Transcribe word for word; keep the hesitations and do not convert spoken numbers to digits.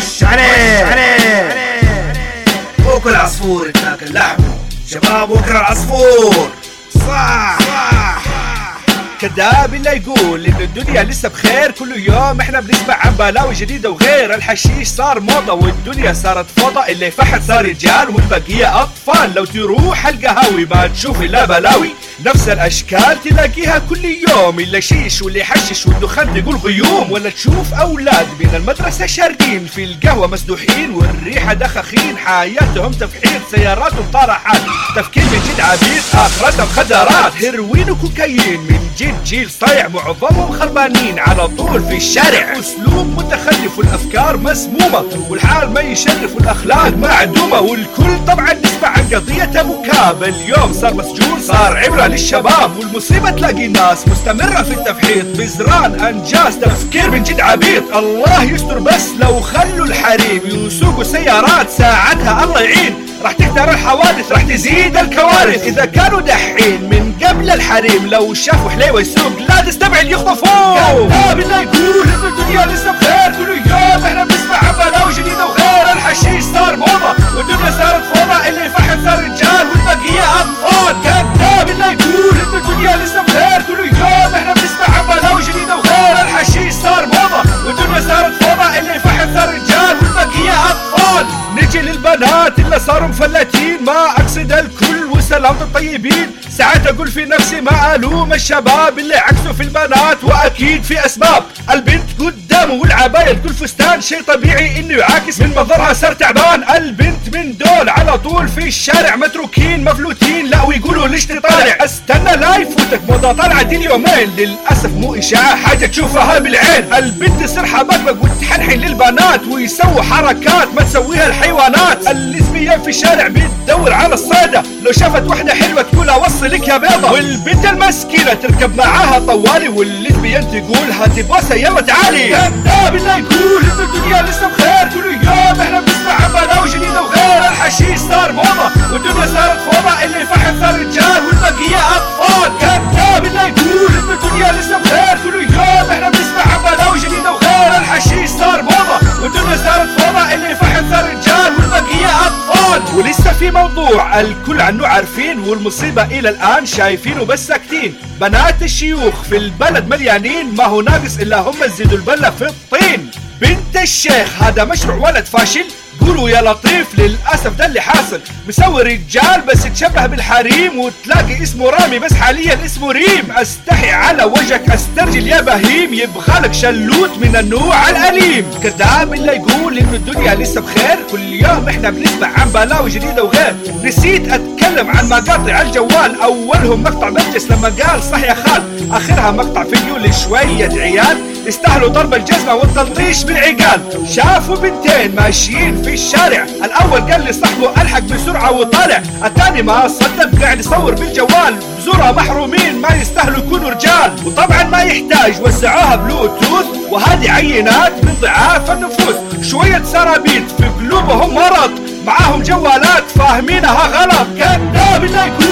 خش عليه عليه وكل عصفور يتاكل لحمه. شباب وكل عصفور صح صح. كذاب اللي يقول ان الدنيا لسه بخير، كل يوم احنا بنسمع عن بلاوي جديده وغير. الحشيش صار موضه والدنيا صارت فوضى، اللي فحت صار رجال والبقيه اطفال. لو تروح القهاوي ما تشوف الا بلاوي، نفس الاشكال تلاقيها كل يوم. اللي شيش واللي يحشش والدخان تقول غيوم، ولا تشوف اولاد من المدرسه شاردين في القهوه مسدوحين والريحه دخاخين. حياتهم تفحيط، سياراتهم طارحات، تفكير من جد عبيد، اخرتهم مخدرات، هيروين وكوكايين. من جد جيل صايع معظمهم خربانين على طول في الشارع. اسلوب متخلف والافكار مسمومه، والحال ما يشرف والاخلاق معدومه. والكل طبعا نسمع عن قضيه ابو كاب، اليوم صار مسجون صار عبره للشباب. والمصيبه تلاقي ناس مستمره في التفحيط، بزران انجاز تفكير من جد عبيط. الله يستر بس لو خلوا الحريم يسوقوا سيارات ساعتها الله يعين. راح تكتر الحوادث، راح تزيد الكوارث. اذا كانوا دحين من قبل الحريم لو شافوا حليوه يسوق لا تستبعد يخطفوه. كذاب اللي يقول ان الدنيا لسه بخير، كل يوم احنا بنسمع عن بلاوي جديده وغير. الحشيش صار موضه والدنيا صارت فوضى، اللي فحت صار رجال والبقيه اطفال. كذاب اللي يقول ان الدنيا لسه بخير، كل يوم احنا بنسمع عن بلاوي جديده وغير. الحشيش صار موضه والدنيا صارت فوضى، اللي فحت صار رجال والبقيه اطفال. نجي للبنات اللي صاروا مفلتين، ما اقصد الكل وسلامة الطيبين. ساعات اقول في نفسي ما الوم الشباب اللي عكسوا في البنات، واكيد في اسباب. البنت قدامه والعباية الكل فستان، شيء طبيعي انه يعاكس من مظهرها صار تعبان. البنت من دول على طول في الشارع متروكين مفلوتين، لا ويقولوا ليش تطالع. استنى لا يفوتك موضة طالعة دي اليومين، للاسف مو اشاعة حاجة تشوفها بالعين. البنت تصير حبكبك وتحنحن للبنات ويسووا حركات ما تسويها الحيوانات. اللزبيان في الشارع بتدور على الصيدة، لو شافت وحدة حلوة تقولها وصلك يا بيضة. والبنت المسكينة تركب معاها طوالي، واللزبيان تقول هاتي بوسة يلا تعالي. كذاب اللي يقول ان الدنيا لسه بخير، كل يوم احنا بنسمع عن بلاوي جديدة وغير. الحشيش صار موضة والدنيا صارت فوضى، اللي فحت صار رجال والبقية اطفال. كذاب اللي يقول ان الدنيا لسه بخير، كل يوم احنا بنسمع عن بلاوي جديدة وغير. الحشيش صار موضة والدنيا صارت فوضى، اللي فحت صار رجال والبقية اطفال. ولسه في موضوع الكل عنه عارفين، والمصيبة الى الان شايفينه بس ساكتين. بنات الشيوخ في البلد مليانين، ما هو ناقص الا هم يزيدوا البلة في الطين. بنت الشيخ هذا مشروع ولد فاشل، قولوا يا لطيف للأسف ده اللي حاصل. مسوي رجال بس يتشبه بالحريم، وتلاقي اسمه رامي بس حاليا اسمه ريم. استحي على وجهك استرجل يا بهيم، يبغالك شلوت من النوع الأليم. كذاب اللي يقول انه الدنيا لسه بخير، كل يوم احنا بنسمع عن بلاوي جديدة وغير. نسيت اتكلم عن مقاطع الجوال، اولهم مقطع نرجس لما قال صح يا خال، اخرها مقطع فيديو لشوية عيال يستاهلوا ضرب الجزمة والتلطيش بالعقال. شافوا بنتين ماشيين في الشارع، الاول قال لصاحبه الحق بسرعة وطالع، الثاني ما صدق قاعد يصور بالجوال. بزورها محرومين ما يستاهلوا يكونوا رجال، وطبعا ما يحتاج وسعوها بلوتوث، وهذه عينات من ضعاف النفوس. شوية سرابيط في قلوبهم مرض، معاهم جوالات فاهمينها غلط. كذاب اللي